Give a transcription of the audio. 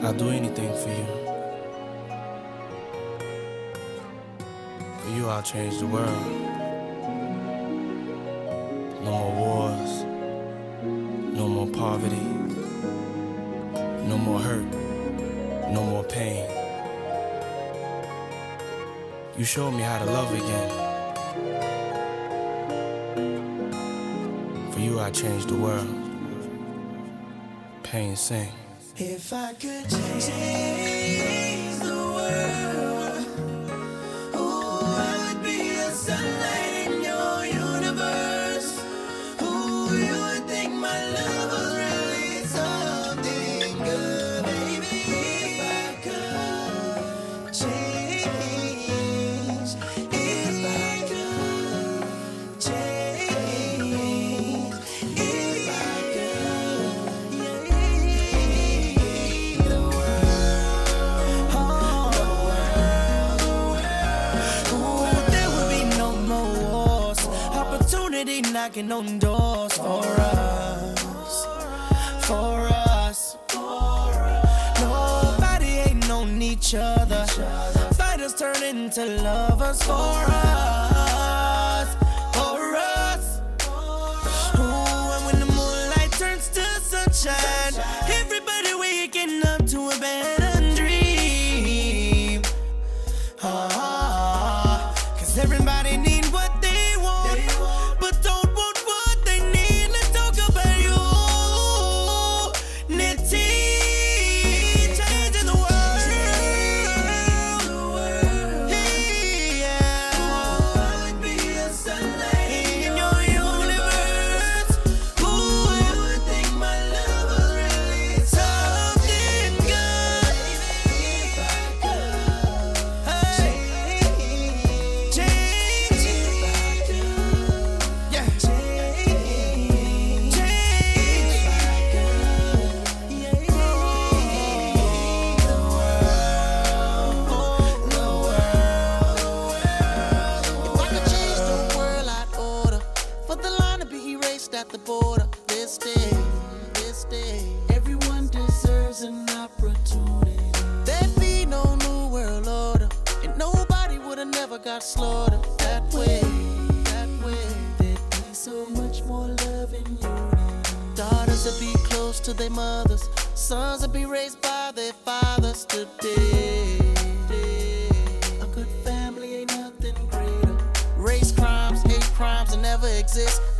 I'll do anything for you. For you, I'll change the world. No more wars, no more poverty, no more hurt, no more pain. You showed me how to love again. For you, I changed the world. Pain sing. If I could change the world, oh, I would be the sunlight in your universe. Oh, you would think my love was really something good, baby. If I could change, if I could change, if I could, yeah. Knocking on doors for us, for us. Nobody ain't on each other. Fighters turn into lovers for us, for us. Ooh, and when the moonlight turns to sunshine, everybody waking up to a better dream. Cause everybody need what they want, but don't want what they need. Let's talk about you. Nitty, changing the world. Yeah. I would be a sunlight in your universe. Ooh, you would think my love was really something good. If I could change, if I could, yeah, change, if I could, yeah, the world. If I could change the world, I'd order for the line to be erased at the border. This day, everyone deserves an opportunity. There'd be no new world order, and nobody would've never got slaughtered that way. There'd be so much more love and unity. Daughters would be close to their mothers, sons would be raised by their fathers today. A good family ain't nothing greater. Race crimes, hate crimes, will never exist.